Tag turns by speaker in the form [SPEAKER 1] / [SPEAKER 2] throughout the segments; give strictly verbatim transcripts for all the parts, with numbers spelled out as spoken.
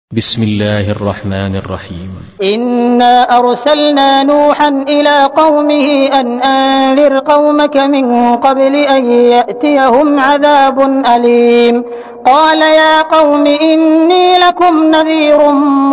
[SPEAKER 1] بسم الله الرحمن الرحيم.
[SPEAKER 2] إنا أرسلنا نوحا إلى قومه أن أنذر قومك من قبل أن يأتيهم عذاب أليم. قال يا قوم إني لكم نذير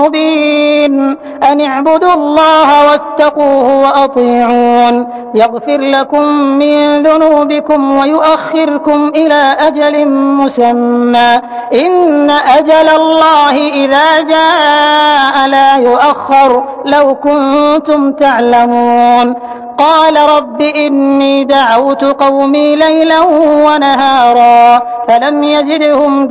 [SPEAKER 2] مبين أن اعبدوا الله واتقوه وأطيعون يغفر لكم من ذنوبكم ويؤخركم إلى أجل مسمى إن أجل الله إذا جاء لا يؤخر لو كنتم تعلمون. قال رب إني دعوت قومي ليلا ونهارا فلم يزدهم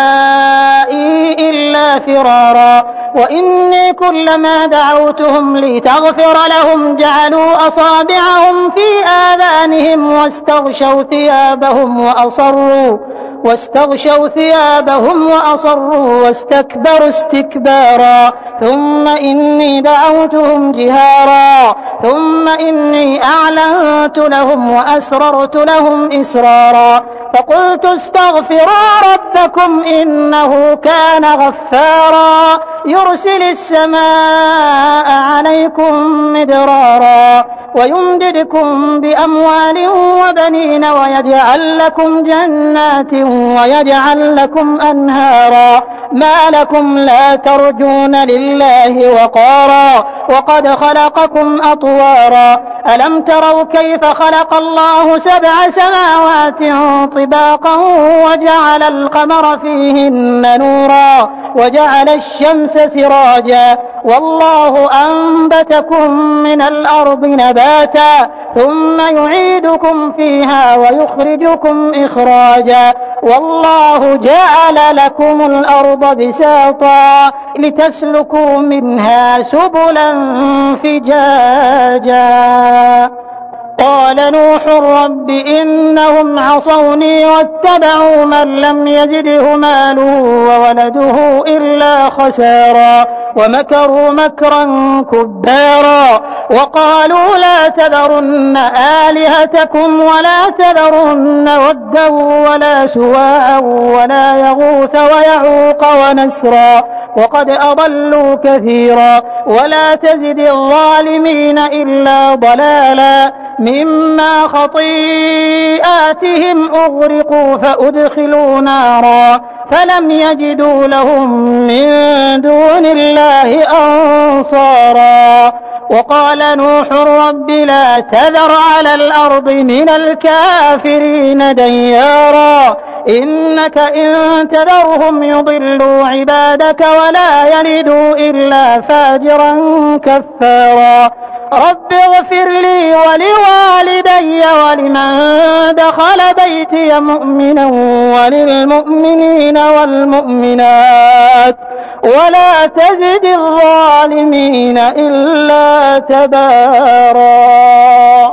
[SPEAKER 2] دعائي إلا فرارا وإني كلما دعوتهم لتغفر لهم جعلوا أصابعهم في آذانهم واستغشوا ثيابهم وأصروا واستغشوا ثيابهم وأصروا واستكبروا استكبارا ثم إني دعوتهم جهارا ثم إني أعلنت لهم وأسررت لهم إسرارا فقلت استغفروا ربكم إنه كان غفارا يرسل السماء عليكم مدرارا ويمددكم بأموال وبنين ويجعل لكم جنات ويجعل لكم أنهارا ما لكم لا ترجون لله وقارا وقد خلقكم أطوارا ألم تروا كيف خلق الله سبع سماوات طباقا وجعل القمر فيهن نورا وجعل الشمس سراجا والله أنبتكم من الأرض نباتا ثم يعيدكم فيها ويخرجكم إخراجا والله جعل لكم الأرض بساطا لتسلكوا منها سبلا فجاجا. قال نوح رب إنهم عصوني واتبعوا من لم يزده ماله وولده إلا خسارا ومكروا مكرا كبارا وقالوا لا تذرن آلهتكم ولا تذرن ودا ولا سواعا ولا يغوث ويعوق ونسرا وقد أضلوا كثيرا ولا تزد الظالمين إلا ضلالا مما خطيئاتهم أغرقوا فأدخلوا نارا فلم يجدوا لهم من دون الله أنصارا. وقال نوح رب لا تذر على الأرض من الكافرين ديارا إنك إن تذرهم يضلوا عبادك ولا يلدوا إلا فاجرا كفارا. رب اغفر لي ولوالدي ولمن دخل بيتي مؤمنا وللمؤمنين والمؤمنات ولا تزد الظالمين إلا تبارا.